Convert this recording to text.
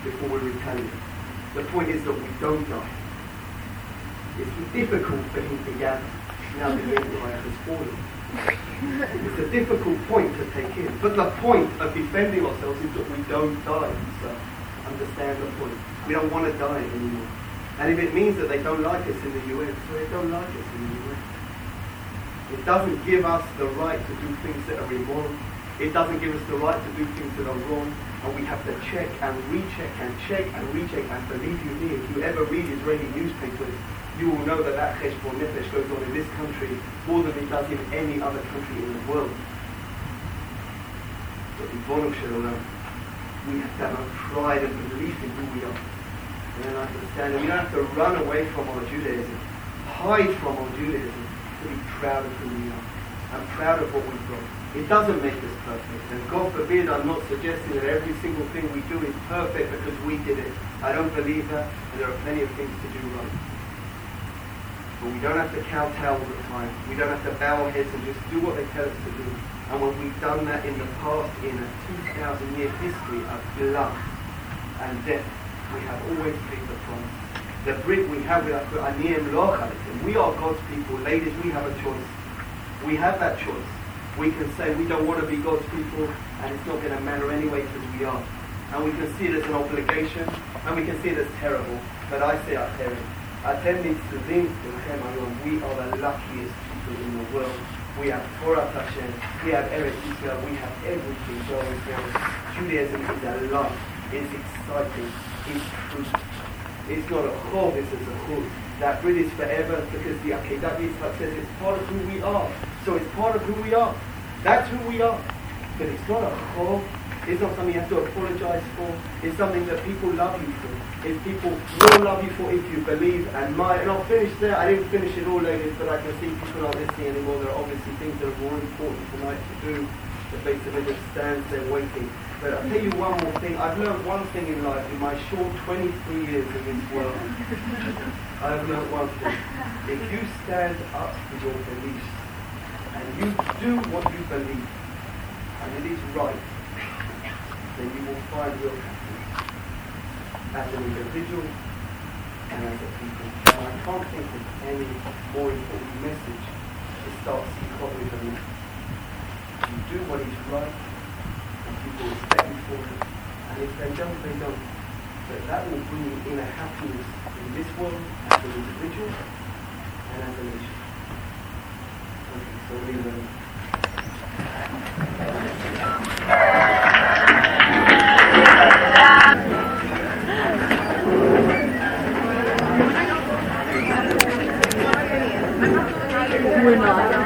before we retaliate. The point is that we don't die. It's difficult for him to gather now that the empire has fallen. It's a difficult point to take in. But the point of defending ourselves is that we don't die. So understand the point. We don't want to die anymore. And if it means that they don't like us in the US, so they don't like us in the US. It doesn't give us the right to do things that are immoral. It doesn't give us the right to do things that are wrong. And we have to check and recheck and check and recheck. And believe you me, if you ever read Israeli newspapers, you will know that cheshbon nefesh goes on in this country more than it does in any other country in the world. But Ribono Shel Olam, we have to have pride and belief in who we are. And then understand, and we don't have to run away from our Judaism, hide from our Judaism, to be proud of who we are and proud of what we've got. It doesn't make us perfect. And God forbid, I'm not suggesting that every single thing we do is perfect because we did it. I don't believe that, and there are plenty of things to do right. But we don't have to kowtow all the time. We don't have to bow our heads and just do what they tell us to do. And when we've done that in the past, in a 2,000-year history of blood and death, we have always paid the price. The brit we have with our we are God's people. Ladies, we have a choice. We have that choice. We can say we don't want to be God's people, and it's not going to matter anyway because we are. And we can see it as an obligation, and we can see it as terrible. But I say, Atem nitzuvim b'chem hayom. We are the luckiest people in the world. We have Torah Hashem, we have Eretz Yisrael, we have everything. Judaism is alive, it's exciting, it's true. It's not a chov, it's a zechut. That Brit is forever because the Akedat Yitzchak says it's part of who we are. So it's part of who we are. That's who we are. But it's not a chov. It's not something you have to apologize for. It's something that people love you for. It's people will love you for if you believe and might. And I'll finish there. I didn't finish it all, ladies, but I can see people aren't listening anymore. There are obviously things that are more important tonight to do. The base of it stands there waiting. But I'll tell you one more thing. I've learned one thing in life in my short 23 years in this world. I've learned one thing. If you stand up for your beliefs and you do what you believe and it is right, then you will find real happiness as an individual and as a people. And I can't think of any more important message to start seeing than that. You do what is right, and people respect you for it. And if they don't, they don't. But that will bring you inner happiness in this world as an individual and as a nation. Okay, so we learn. We're not.